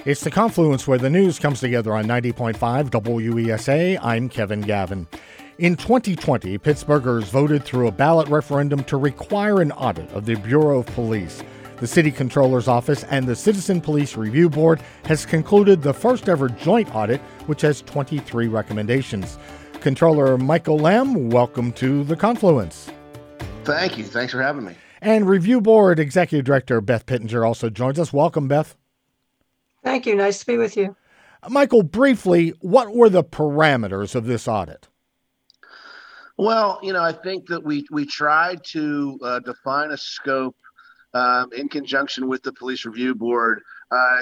It's the confluence where the news comes together on 90.5 WESA. I'm Kevin Gavin. In 2020, Pittsburghers voted through a ballot referendum to require an audit of the Bureau of Police. The City Controller's Office and the Citizen Police Review Board has concluded the first ever joint audit, which has 23 recommendations. Controller Michael Lamb, welcome to the confluence. Thank you. Thanks for having me. And Review Board Executive Director Beth Pittenger also joins us. Welcome, Beth. Thank you. Nice to be with you. Michael, briefly, what were the parameters of this audit? Well, I think that we tried to define a scope in conjunction with the Police Review Board. A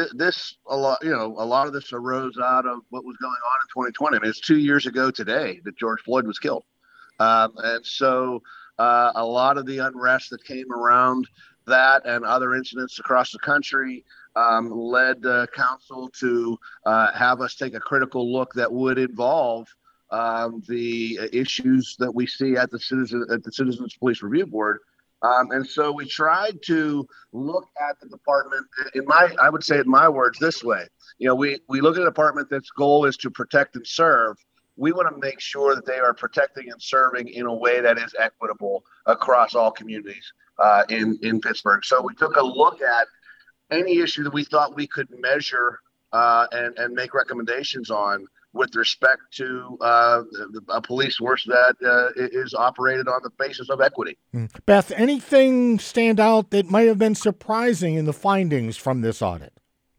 lot of this arose out of what was going on in 2020. I mean, it's 2 years ago today that George Floyd was killed. And so a lot of the unrest that came around that and other incidents across the country led council to have us take a critical look that would involve the issues that we see at the Citizens Police Review Board. And so we tried to look at the department I would say in my words this way. We look at a department that's goal is to protect and serve. We want to make sure that they are protecting and serving in a way that is equitable across all communities in Pittsburgh. So we took a look at any issue that we thought we could measure and make recommendations on with respect to a police force that is operated on the basis of equity. Beth, anything stand out that might have been surprising in the findings from this audit?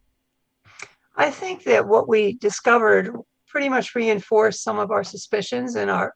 I think that what we discovered pretty much reinforced some of our suspicions and our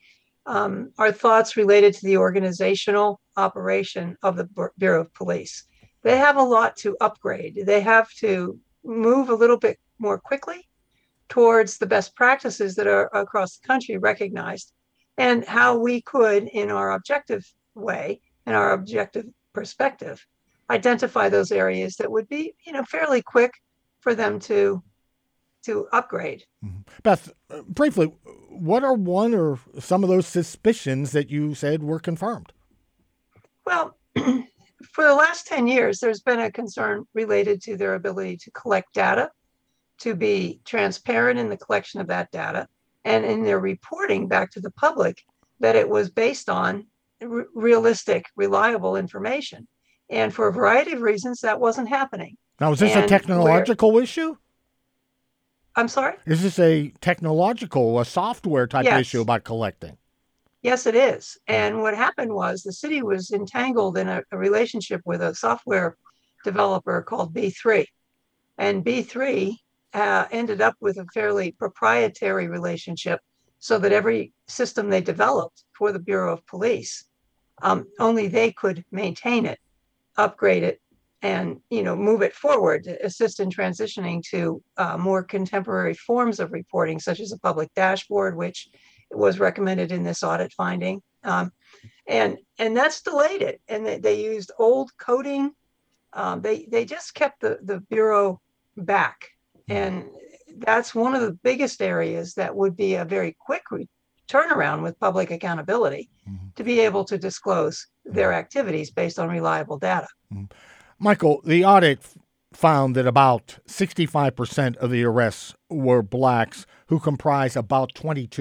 thoughts related to the organizational operation of the Bureau of Police. They have a lot to upgrade. They have to move a little bit more quickly towards the best practices that are across the country recognized, and how we could, in our objective way and our objective perspective, identify those areas that would be, fairly quick for them to upgrade. Beth, briefly, what are one or some of those suspicions that you said were confirmed? Well, for the last 10 years, there's been a concern related to their ability to collect data, to be transparent in the collection of that data, and in their reporting back to the public that it was based on realistic, reliable information. And for a variety of reasons, that wasn't happening. Now, is this a technological issue? I'm sorry? Is this a software type issue about collecting? Yes, it is. And what happened was the city was entangled in a relationship with a software developer called B3. And B3 ended up with a fairly proprietary relationship so that every system they developed for the Bureau of Police, only they could maintain it, upgrade it, and move it forward to assist in transitioning to more contemporary forms of reporting, such as a public dashboard, which was recommended in this audit finding. And that's delayed it. And they used old coding. They just kept the Bureau back. And that's one of the biggest areas that would be a very quick turnaround with public accountability to be able to disclose their activities based on reliable data. Michael, the audit found that about 65% of the arrests were blacks, who comprise about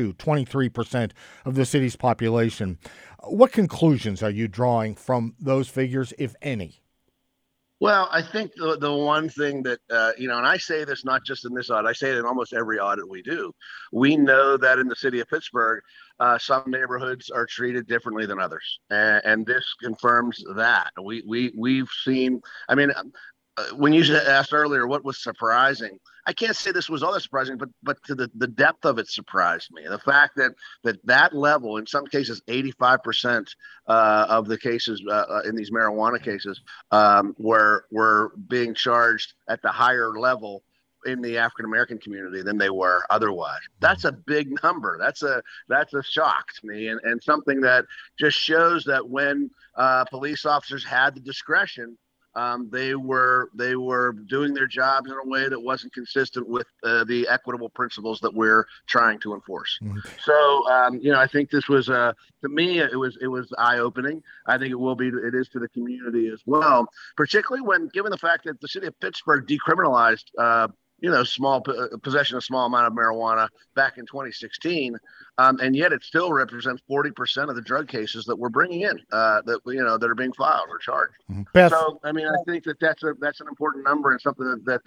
23% of the city's population. What conclusions are you drawing from those figures, if any? Well, I think the one thing that, and I say this not just in this audit, I say it in almost every audit we do. We know that in the city of Pittsburgh, some neighborhoods are treated differently than others. And this confirms that. We've seen, when you asked earlier what was surprising, I can't say this was all that surprising, but to the depth of it surprised me. The fact that level, in some cases, 85% of the cases in these marijuana cases were being charged at the higher level in the African American community than they were otherwise. That's a big number. That's a shock to me, and something that just shows that when police officers had the discretion they were doing their jobs in a way that wasn't consistent with the equitable principles that we're trying to enforce. Mm-hmm. So I think this was to me it was eye-opening. I think it is to the community as well, particularly when given the fact that the city of Pittsburgh decriminalized possession of small amount of marijuana back in 2016, and yet it still represents 40% of the drug cases that we're bringing in that are being filed or charged. Beth, so, I think that's an important number and something that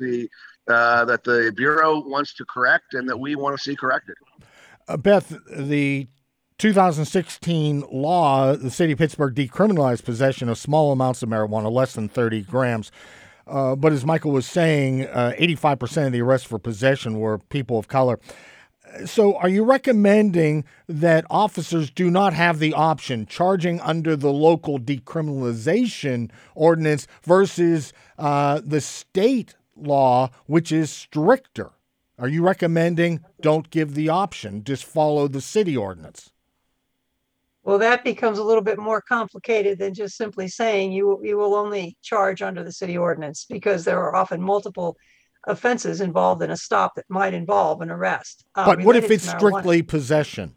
the Bureau wants to correct and that we want to see corrected. Beth, the 2016 law, the city of Pittsburgh decriminalized possession of small amounts of marijuana, less than 30 grams. But as Michael was saying, 85% of the arrests for possession were people of color. So are you recommending that officers do not have the option charging under the local decriminalization ordinance versus the state law, which is stricter? Are you recommending don't give the option, just follow the city ordinance? Well, that becomes a little bit more complicated than just simply saying you will only charge under the city ordinance, because there are often multiple offenses involved in a stop that might involve an arrest. But what if it's strictly possession?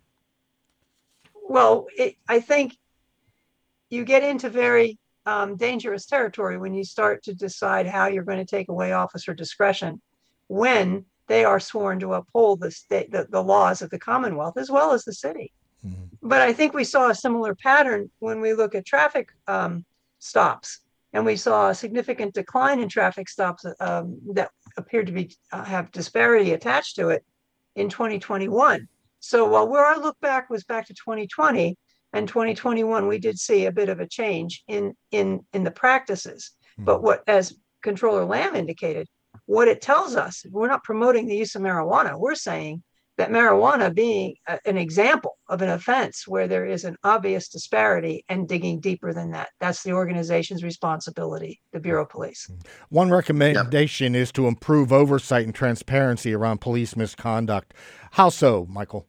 Well, I think you get into very dangerous territory when you start to decide how you're going to take away officer discretion when they are sworn to uphold the laws of the Commonwealth as well as the city. But I think we saw a similar pattern when we look at traffic stops, and we saw a significant decline in traffic stops that appeared to have disparity attached to it in 2021. So while our look back was back to 2020 and 2021, we did see a bit of a change in the practices. But what, as Controller Lamb indicated, what it tells us, we're not promoting the use of marijuana. We're saying that marijuana being an example of an offense where there is an obvious disparity, and digging deeper than that. That's the organization's responsibility, the Bureau of Police. One recommendation is to improve oversight and transparency around police misconduct. How so, Michael?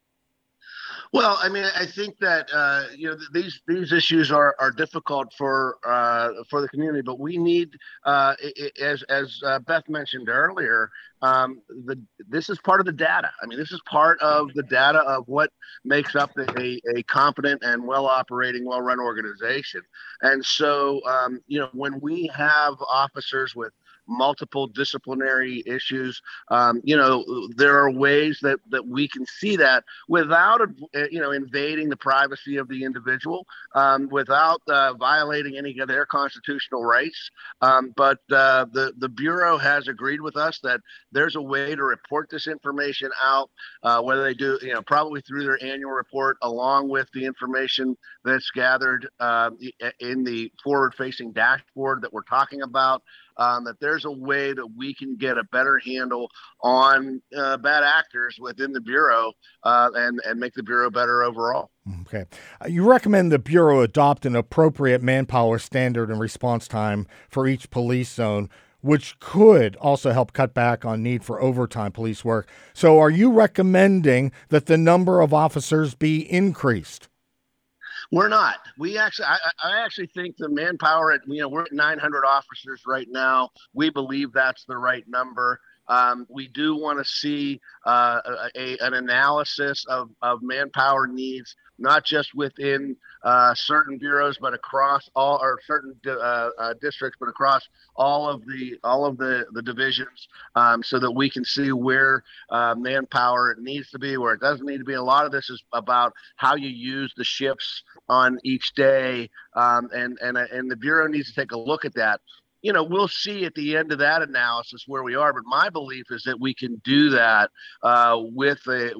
Well, I think that these issues are difficult for the community, but we need, as Beth mentioned earlier, this is part of the data. This is part of the data of what makes up a competent and well-operating, well-run organization. And so, when we have officers with multiple disciplinary issues, there are ways that we can see that without invading the privacy of the individual, without violating any of their constitutional rights. But the Bureau has agreed with us that there's a way to report this information out, whether they do, probably through their annual report, along with the information that's gathered in the forward-facing dashboard that we're talking about. That there's a way that we can get a better handle on bad actors within the Bureau and make the Bureau better overall. Okay. You recommend the Bureau adopt an appropriate manpower standard and response time for each police zone, which could also help cut back on need for overtime police work. So are you recommending that the number of officers be increased? We're not. I actually think the manpower we're at 900 officers right now. We believe that's the right number. We do want to see an analysis of manpower needs, not just within certain bureaus, but across all, or certain districts, but across all of the divisions, so that we can see where manpower needs to be, where it doesn't need to be. A lot of this is about how you use the shifts on each day, and the Bureau needs to take a look at that. We'll see at the end of that analysis where we are. But my belief is that we can do that with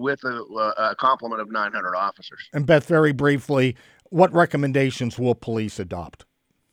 a complement of 900 officers. And Beth, very briefly, what recommendations will police adopt?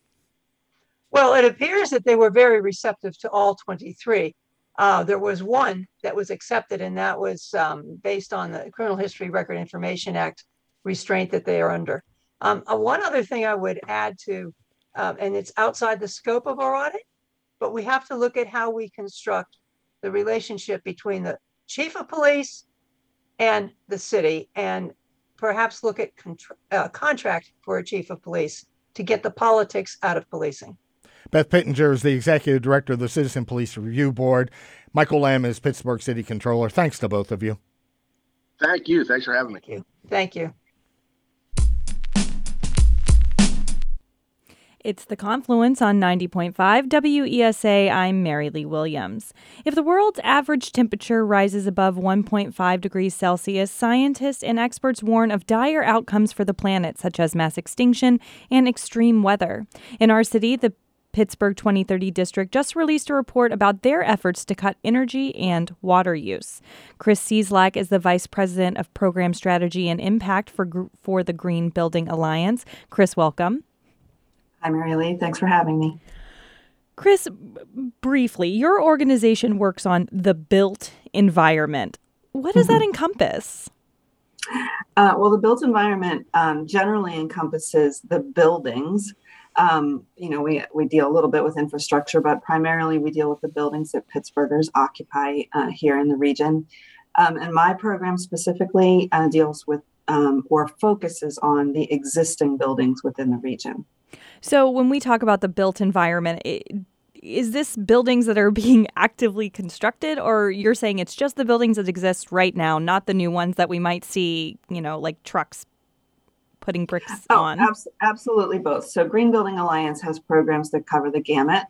Well, it appears that they were very receptive to all 23. There was one that was accepted, and that was based on the Criminal History Record Information Act restraint that they are under. One other thing I would add to, and it's outside the scope of our audit, but we have to look at how we construct the relationship between the chief of police and the city, and perhaps look at contract for a chief of police to get the politics out of policing. Beth Pittenger is the executive director of the Citizen Police Review Board. Michael Lamb is Pittsburgh City Controller. Thanks to both of you. Thank you. Thanks for having me. Thank you. It's The Confluence on 90.5 WESA. I'm Mary Lee Williams. If the world's average temperature rises above 1.5 degrees Celsius, scientists and experts warn of dire outcomes for the planet, such as mass extinction and extreme weather. In our city, the Pittsburgh 2030 district just released a report about their efforts to cut energy and water use. Chris Cieslak is the Vice President of Program Strategy and Impact for the Green Building Alliance. Chris, welcome. Hi, Mary Lee. Thanks for having me. Chris, briefly, your organization works on the built environment. What does that encompass? Well, the built environment generally encompasses the buildings. We deal a little bit with infrastructure, but primarily we deal with the buildings that Pittsburghers occupy here in the region. And my program specifically deals with or focuses on the existing buildings within the region. So when we talk about the built environment, is this buildings that are being actively constructed, or you're saying it's just the buildings that exist right now, not the new ones that we might see, like trucks putting bricks on? Absolutely both. So Green Building Alliance has programs that cover the gamut.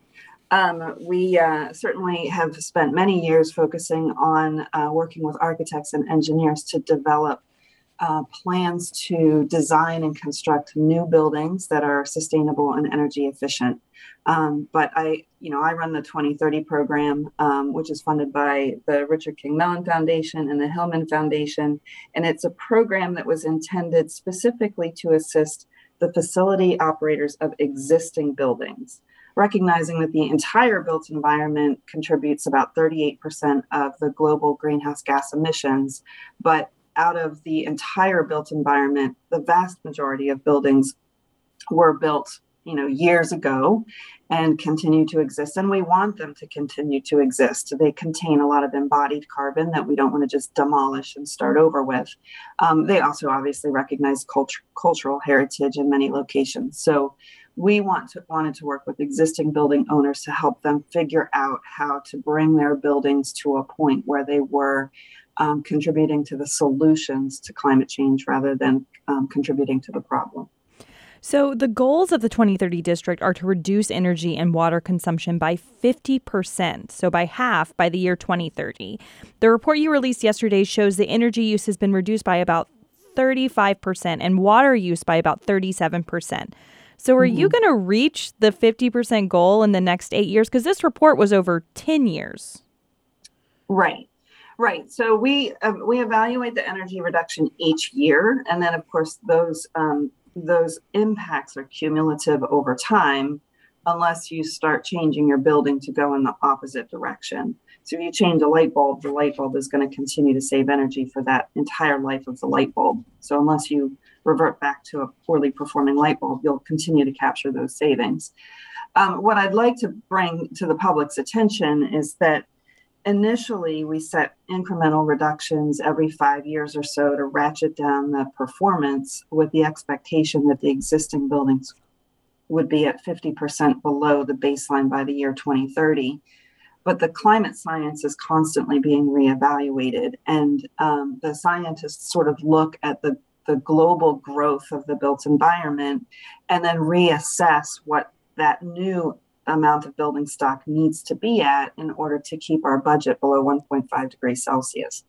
We certainly have spent many years focusing on working with architects and engineers to develop plans to design and construct new buildings that are sustainable and energy efficient. But I run the 2030 program, which is funded by the Richard King Mellon Foundation and the Hillman Foundation. And it's a program that was intended specifically to assist the facility operators of existing buildings, recognizing that the entire built environment contributes about 38% of the global greenhouse gas emissions. But out of the entire built environment, the vast majority of buildings were built, years ago and continue to exist. And we want them to continue to exist. They contain a lot of embodied carbon that we don't want to just demolish and start over with. They also obviously recognize cultural heritage in many locations. So we wanted to work with existing building owners to help them figure out how to bring their buildings to a point where they were contributing to the solutions to climate change rather than contributing to the problem. So the goals of the 2030 district are to reduce energy and water consumption by 50%, so by half by the year 2030. The report you released yesterday shows the energy use has been reduced by about 35% and water use by about 37%. So are you going to reach the 50% goal in the next 8 years? Because this report was over 10 years. Right. So we evaluate the energy reduction each year. And then, of course, those impacts are cumulative over time unless you start changing your building to go in the opposite direction. So if you change a light bulb, the light bulb is going to continue to save energy for that entire life of the light bulb. So unless you revert back to a poorly performing light bulb, you'll continue to capture those savings. What I'd like to bring to the public's attention is that initially we set incremental reductions every 5 years or so to ratchet down the performance with the expectation that the existing buildings would be at 50% below the baseline by the year 2030. But the climate science is constantly being reevaluated, and the scientists sort of look at the global growth of the built environment and then reassess what that new amount of building stock needs to be at in order to keep our budget below 1.5 degrees Celsius.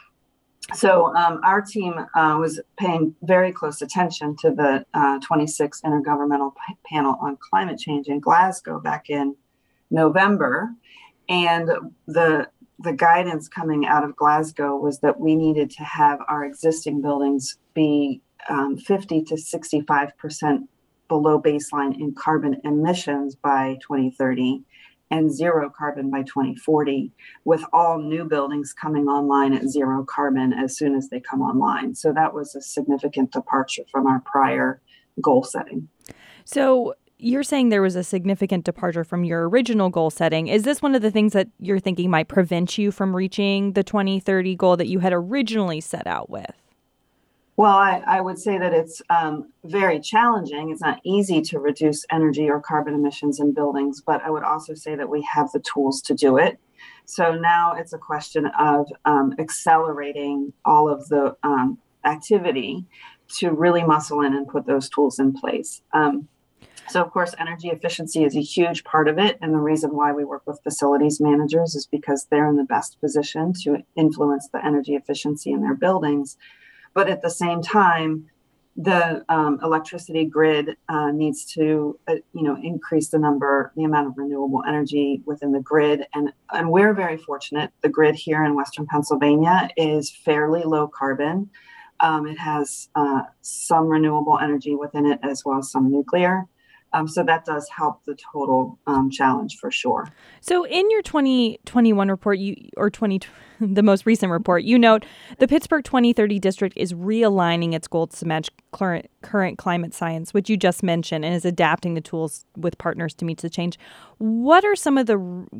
So our team was paying very close attention to the 26th Intergovernmental Panel on Climate Change in Glasgow back in November. And the guidance coming out of Glasgow was that we needed to have our existing buildings be 50 to 65% below baseline in carbon emissions by 2030 and zero carbon by 2040, with all new buildings coming online at zero carbon as soon as they come online. So that was a significant departure from our prior goal setting. So you're saying there was a significant departure from your original goal setting. Is this one of the things that you're thinking might prevent you from reaching the 2030 goal that you had originally set out with? Well, I would say that it's very challenging. It's not easy to reduce energy or carbon emissions in buildings, but I would also say that we have the tools to do it. So now it's a question of accelerating all of the activity to really muscle in and put those tools in place. So, of course, energy efficiency is a huge part of it. And the reason why we work with facilities managers is because they're in the best position to influence the energy efficiency in their buildings. But at the same time, the electricity grid needs to, increase the amount of renewable energy within the grid. And we're very fortunate. The grid here in Western Pennsylvania is fairly low carbon. It has some renewable energy within it as well as some nuclear. So that does help the total challenge for sure. So in your 2021 report, the most recent report, you note the Pittsburgh 2030 district is realigning its goals to match current climate science, which you just mentioned, and is adapting the tools with partners to meet the change. What are some of the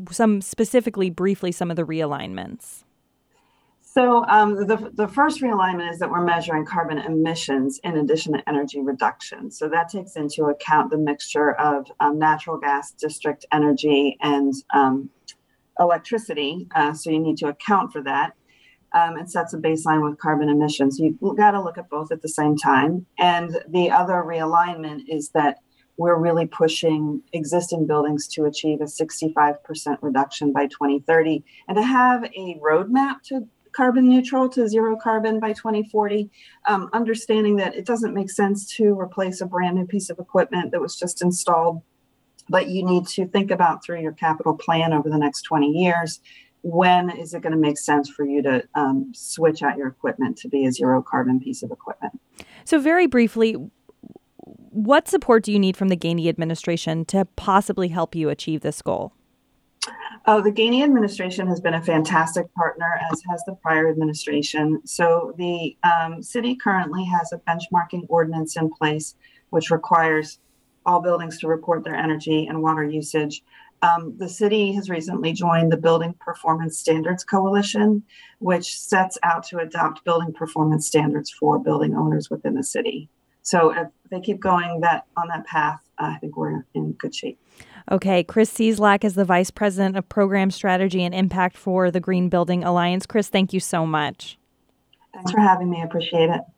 realignments? So the first realignment is that we're measuring carbon emissions in addition to energy reduction. So that takes into account the mixture of natural gas, district energy, and electricity. So you need to account for that. It sets a baseline with carbon emissions. You've got to look at both at the same time. And the other realignment is that we're really pushing existing buildings to achieve a 65% reduction by 2030 and to have a roadmap to carbon neutral, to zero carbon by 2040, understanding that it doesn't make sense to replace a brand new piece of equipment that was just installed, but you need to think about through your capital plan over the next 20 years, when is it going to make sense for you to switch out your equipment to be a zero carbon piece of equipment? So very briefly, what support do you need from the Gainey administration to possibly help you achieve this goal? Oh, the Gainey administration has been a fantastic partner, as has the prior administration. So the city currently has a benchmarking ordinance in place, which requires all buildings to report their energy and water usage. The city has recently joined the Building Performance Standards Coalition, which sets out to adopt building performance standards for building owners within the city. So if they keep going on that path, I think we're in good shape. Okay, Chris Cieslak is the Vice President of Program Strategy and Impact for the Green Building Alliance. Chris, thank you so much. Thanks for having me. I appreciate it.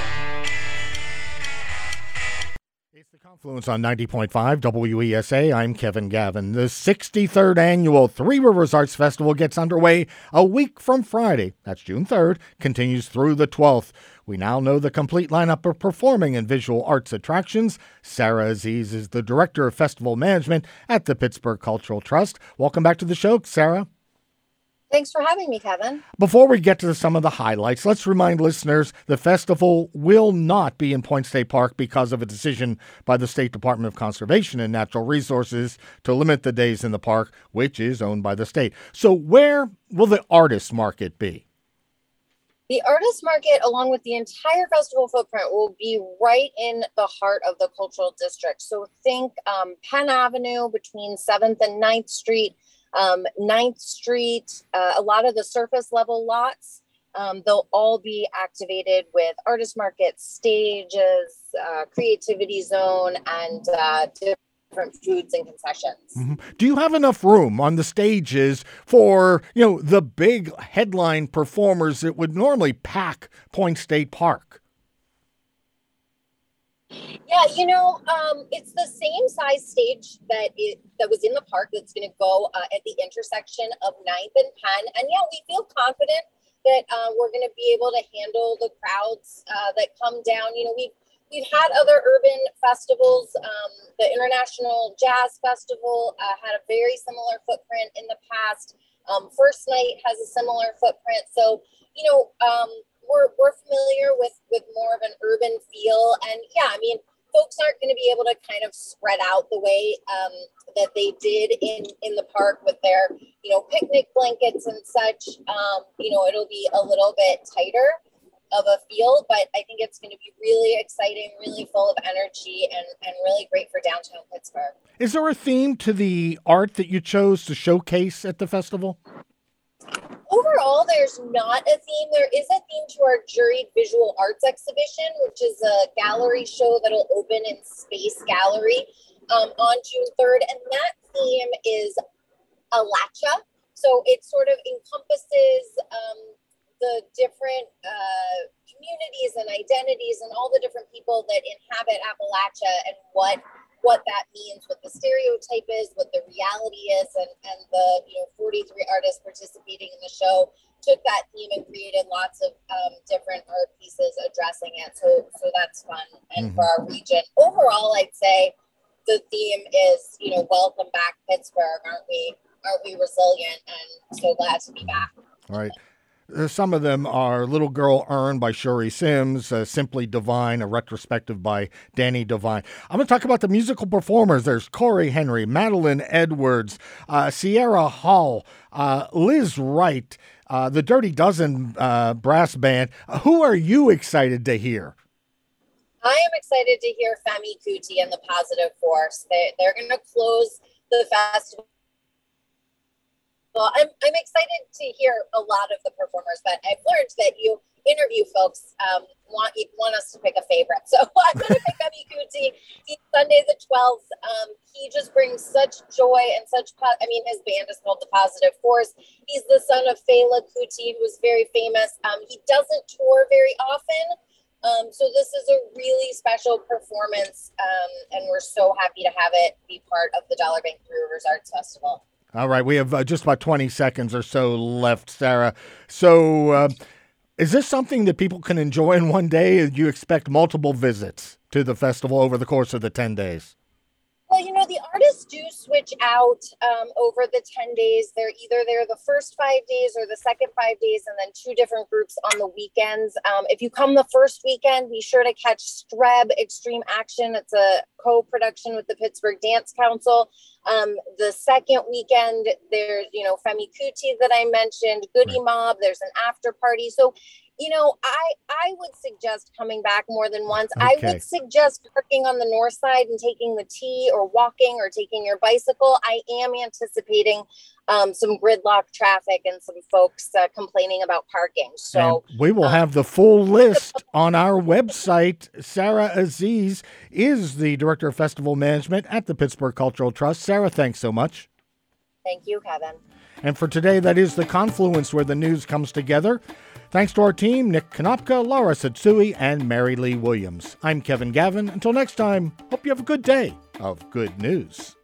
It's the Confluence on 90.5 WESA. I'm Kevin Gavin. The 63rd annual Three Rivers Arts Festival gets underway a week from Friday. That's June 3rd, continues through the 12th. We now know the complete lineup of performing and visual arts attractions. Sarah Aziz is the Director of Festival Management at the Pittsburgh Cultural Trust. Welcome back to the show, Sarah. Thanks for having me, Kevin. Before we get to some of the highlights, let's remind listeners the festival will not be in Point State Park because of a decision by the State Department of Conservation and Natural Resources to limit the days in the park, which is owned by the state. So where will the artist market be? The artist market, along with the entire festival footprint, will be right in the heart of the cultural district. So think Penn Avenue between 7th and 9th Street, 9th Street, a lot of the surface level lots. They'll all be activated with artist markets, stages, creativity zone, and different foods and concessions. Mm-hmm. Do you have enough room on the stages for, the big headline performers that would normally pack Point State Park? Yeah, it's the same size stage that was in the park that's going to go at the intersection of 9th and Penn. And yeah, we feel confident that we're going to be able to handle the crowds that come down. We've had other urban festivals. The International Jazz Festival had a very similar footprint in the past. First Night has a similar footprint. So, we're familiar with more of an urban feel. And yeah, folks aren't going to be able to kind of spread out the way that they did in the park with their, picnic blankets and such. It'll be a little bit tighter of a feel, but I think it's going to be really exciting, really full of energy, and really great for downtown Pittsburgh. Is there a theme to the art that you chose to showcase at the festival? Over overall, there's not a theme. There is a theme to our juried visual arts exhibition, which is a gallery show that'll open in Space Gallery on June 3rd. And that theme is Appalachia. So it sort of encompasses the different communities and identities and all the different people that inhabit Appalachia and what that means, what the stereotype is, what the reality is, and the 43 artists participating in the show took that theme and created lots of different art pieces addressing it. So that's fun. And for our region overall, I'd say the theme is welcome back Pittsburgh. Aren't we resilient and so glad to be back. All right. Some of them are Little Girl Earn by Shuri Sims, Simply Divine, a retrospective by Danny Devine. I'm going to talk about the musical performers. There's Corey Henry, Madeline Edwards, Sierra Hall, Liz Wright, the Dirty Dozen brass band. Who are you excited to hear? I am excited to hear Femi Kuti and the Positive Force. They're going to close the festival. Well, I'm excited to hear a lot of the performers, but I've learned that you interview folks want us to pick a favorite. So I'm going to pick Femi Kuti. He's Sunday the 12th. He just brings such joy and such, his band is called The Positive Force. He's the son of Fela Kuti, who is very famous. He doesn't tour very often. So this is a really special performance, and we're so happy to have it be part of the Dollar Bank Three Rivers Arts Festival. All right, we have just about 20 seconds or so left, Sarah. So is this something that people can enjoy in one day? Do you expect multiple visits to the festival over the course of the 10 days? Well, the artists do switch out over the 10 days. They're either there the first 5 days or the second 5 days, and then two different groups on the weekends. If you come the first weekend, be sure to catch Streb Extreme Action. It's a co-production with the Pittsburgh Dance Council. The second weekend, there's, Femi Kuti that I mentioned, Goody Mob. There's an after party. So, I would suggest coming back more than once. Okay. I would suggest parking on the north side and taking the T, or walking, or taking your bicycle. I am anticipating some gridlock traffic and some folks complaining about parking. So and we will have the full list on our website. Sarah Aziz is the Director of Festival Management at the Pittsburgh Cultural Trust. Sarah, thanks so much. Thank you, Kevin. And for today, that is The Confluence, where the news comes together. Thanks to our team, Nick Konopka, Laura Satsui, and Mary Lee Williams. I'm Kevin Gavin. Until next time, hope you have a good day of good news.